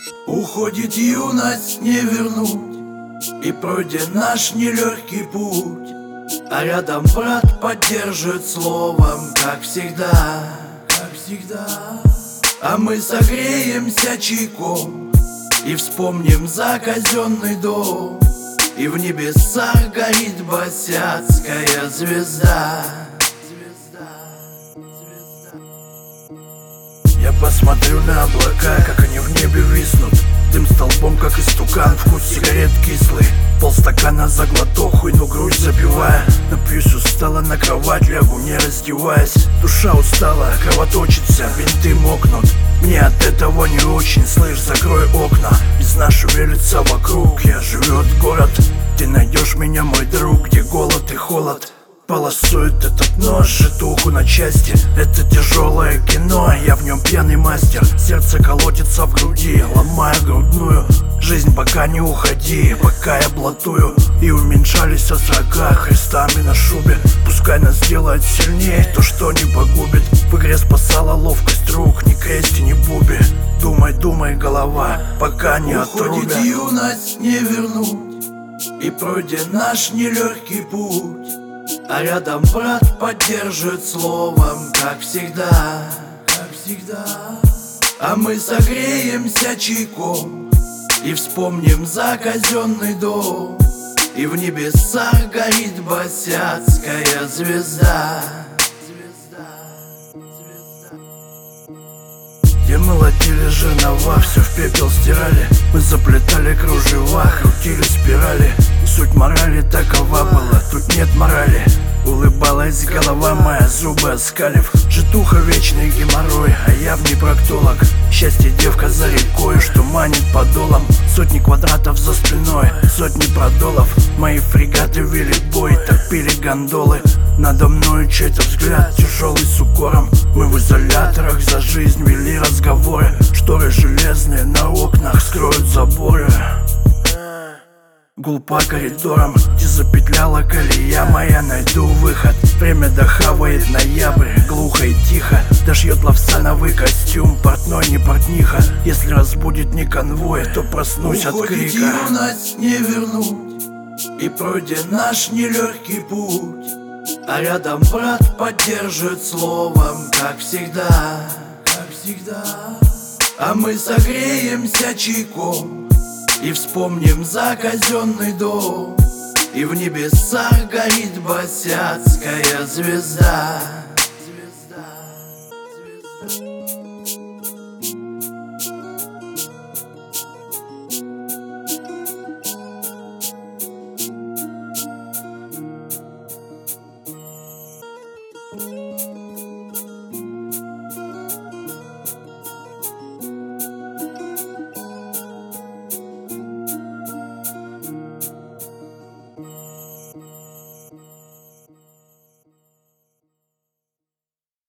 Уходит юность, не вернуть, и пройден наш нелегкий путь. А рядом брат поддержит словом, как всегда, как всегда. А мы согреемся чайком и вспомним за казенный дом. И в небесах горит босяцкая звезда. Я посмотрю на облака, как они в небе виснут. Дым столбом, как истукан, вкус сигарет кислый. Полстакана за глоток, хуйну грудь забивая. Напьюсь устала, на кровать лягу, не раздеваясь. Душа устала, кровоточится, винты мокнут. Мне от этого не очень, слышь, закрой окна. Весна шевелится вокруг, я живет город. Ты найдешь меня, мой друг, где голод и холод. Полосует этот нож, житуху на части. Это тяжелое кино, я в нем пьяный мастер. Сердце колотится в груди, ломая грудную. Жизнь, пока не уходи, пока я блатую. И уменьшались острога крестами на шубе. Пускай нас делает сильнее то, что не погубит. В игре спасала ловкость рук, ни крести, ни буби. Думай, думай, голова, пока не отрубят. Уходит юность, не вернуть, и пройден наш нелегкий путь. А рядом брат поддержит словом, как всегда, как всегда. А мы согреемся чайком и вспомним за казенный дом. И в небесах горит босяцкая звезда. Где молотили жернова, все в пепел стирали. Мы заплетали кружева, крутили спирали. Суть морали такова была, тут нет морали. Улыбалась голова моя, зубы оскалив. Житуха вечный геморрой, а я в ней проктолог. Счастье девка за рекой, что манит подолом. Сотни квадратов за спиной, сотни продолов. Мои фрегаты вели бой, топили гондолы. Надо мною чей-то взгляд, тяжелый с укором. Мы в изоляторах за жизнь вели разговоры. Шторы железные на окнах скроют заборы. Гул по коридорам, где запетляла колея моя, найду выход. Время дохавает ноябрь, глухо и тихо. Дошьет лавсановый костюм, портной не портниха. Если разбудит не конвой, то проснусь от крика. Уходит юность, не вернуть, и пройден наш нелегкий путь. А рядом брат поддержит словом, как всегда, как всегда. А мы согреемся чайком и вспомним за казенный дом. И в небесах горит босяцкая звезда.